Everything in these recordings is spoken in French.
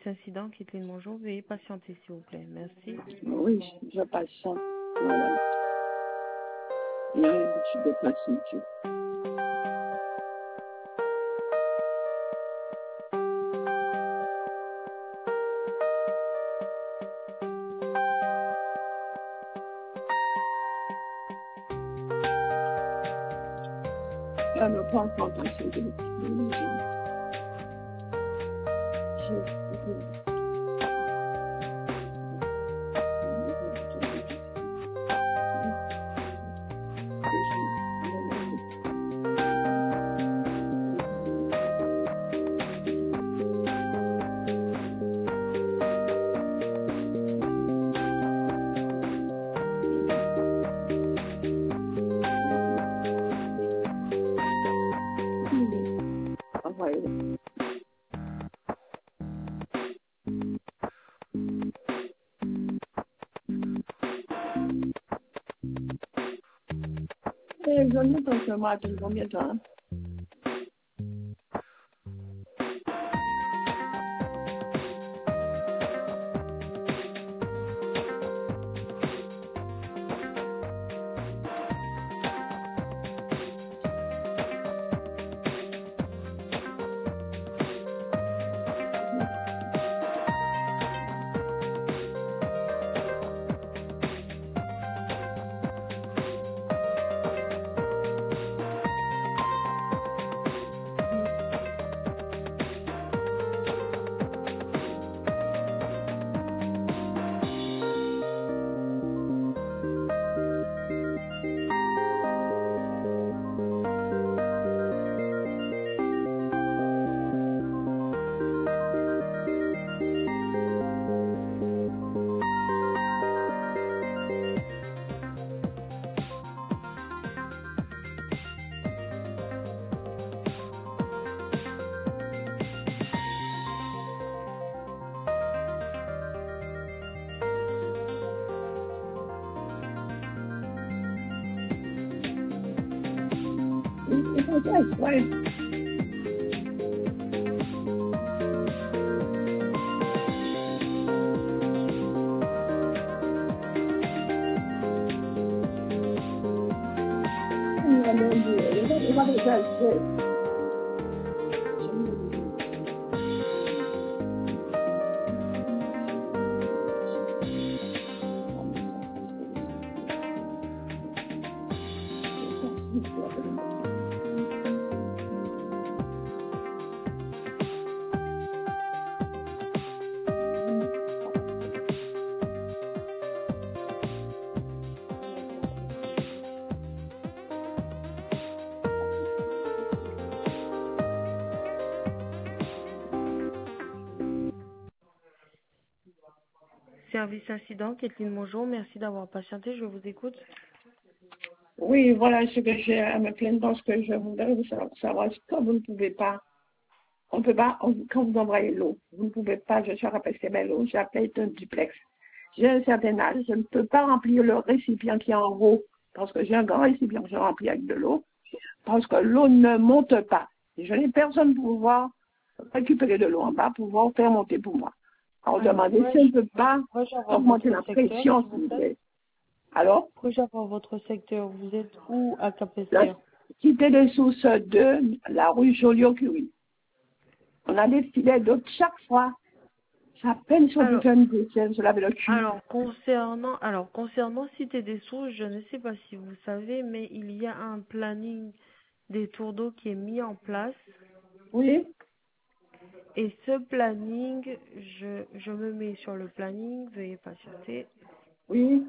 incident, Kathleen, bonjour. Veuillez patienter, s'il vous plaît. Merci. Oui, je passe ça. Voilà. Là, je suis dépassée. Ça me prend en compte. Je ne sais pas comment attendre combien de temps. Ouais. Service incident, Kathleen, bonjour. Merci d'avoir patienté. Je vous écoute. Oui, voilà ce que j'ai à me plaindre parce que je voudrais vous savoir quand vous ne pouvez pas, on ne peut pas, quand vous envoyez l'eau, vous ne pouvez pas, je suis rappeler mes l'eau, j'appelle un duplex. J'ai un certain âge, je ne peux pas remplir le récipient qui est en haut parce que j'ai un grand récipient que je remplis avec de l'eau, parce que l'eau ne monte pas. Et je n'ai personne pour pouvoir récupérer de l'eau en bas, pour pouvoir faire monter pour moi. Alors, demandez si on ne peut pas augmenter la pression, s'il vous plaît. Alors, Pourrais-je avoir votre secteur? Vous êtes où à la Capesterre? Cité des Sources de la rue Joliot-Curie. On a des filets d'eau chaque fois. C'est à peine si on peut faire une vaisselle, je l'avais le cul. Concernant Cité des Sources, je ne sais pas si vous savez, mais il y a un planning des tours d'eau qui est mis en place. Oui. Et ce planning, je me mets sur le planning, veuillez patienter. Oui.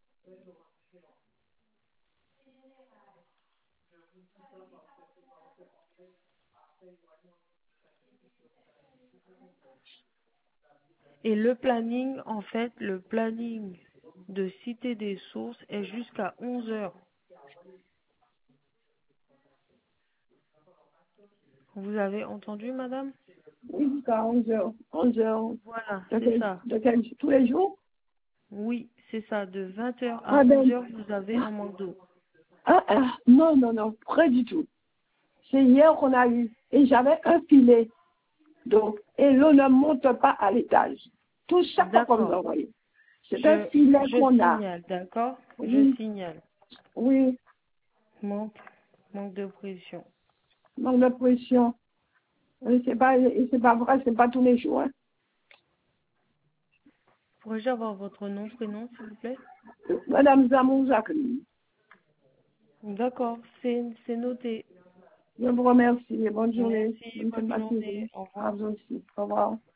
Et le planning, en fait, le planning de Cité des Sources est jusqu'à 11 heures. Vous avez entendu, madame? Oui, jusqu'à 11 heures. 11 heures. Voilà, c'est ça. Tous les jours? Oui, c'est ça. De 20 heures à 11 heures, vous avez un manque d'eau. Non, pas du tout. C'est hier qu'on a eu. Et j'avais un filet. Donc, et l'eau ne monte pas à l'étage. Tout ça qu'on vous D'accord. envoie. C'est un filet Je qu'on a. signale, d'accord? Je Oui, signale. oui, Manque de pression. manque de pression. C'est pas vrai, c'est pas tous les jours. Hein. Pourrais-je avoir votre nom, prénom, s'il vous plaît? Madame Zamou Jacqueline, D'accord, c'est noté. je vous remercie et bonne journée. Merci, Bonne fin de bonne journée. matinée. Au À revoir. vous aussi. Au revoir.